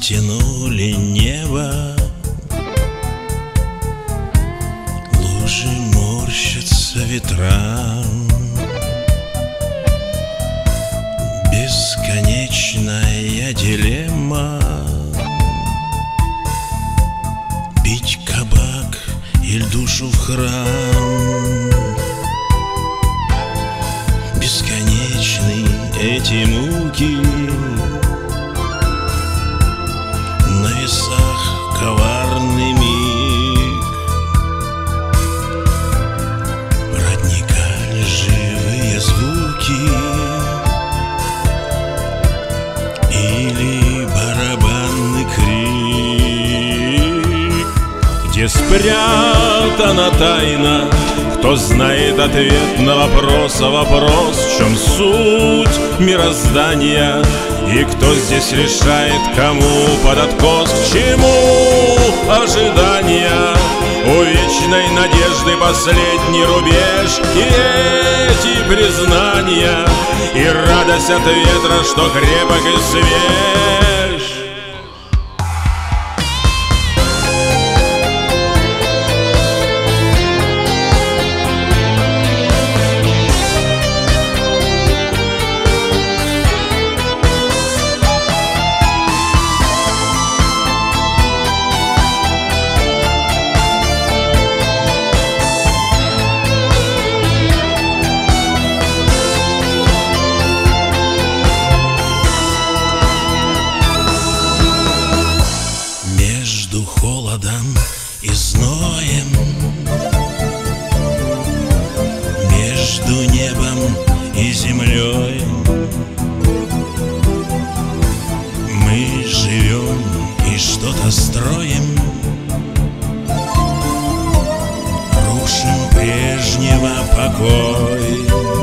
затянули небо, лужи морщатся ветрам. Бесконечная дилемма: пить кабак или душу в храм. Бесконечны эти муки, на весах коварный миг. Родника ли живые звуки или барабанный крик? Где спрятана тайна? Кто знает ответ на вопрос, вопрос, в чем суть мироздания? И кто здесь решает, кому под откос, к чему ожидания? У вечной надежды последний рубеж, и эти признания, и радость от ветра, что крепок и свеж. Между холодом и зноем, между небом и землей мы живем и что-то строим, рушим прежнего покой.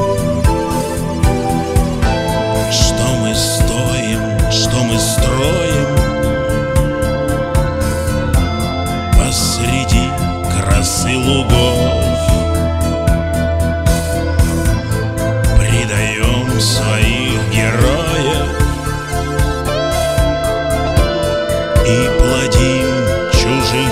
Что мы стоим, что мы строим посреди красы лугов? Предаем своих героев и плодим чужих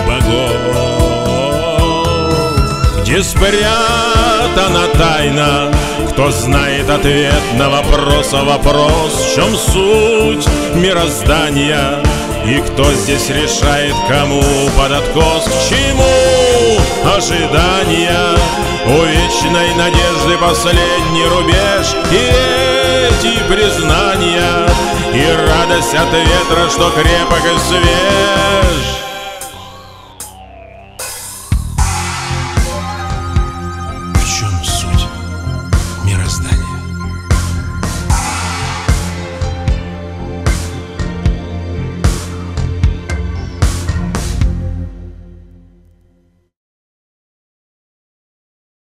богов. Где спрятана тайна? Кто знает ответ на вопрос, вопрос, в чем суть мироздания? И кто здесь решает, кому под откос, к чему ожидания? У вечной надежды последний рубеж, и эти признания, и радость от ветра, что крепок и свеж.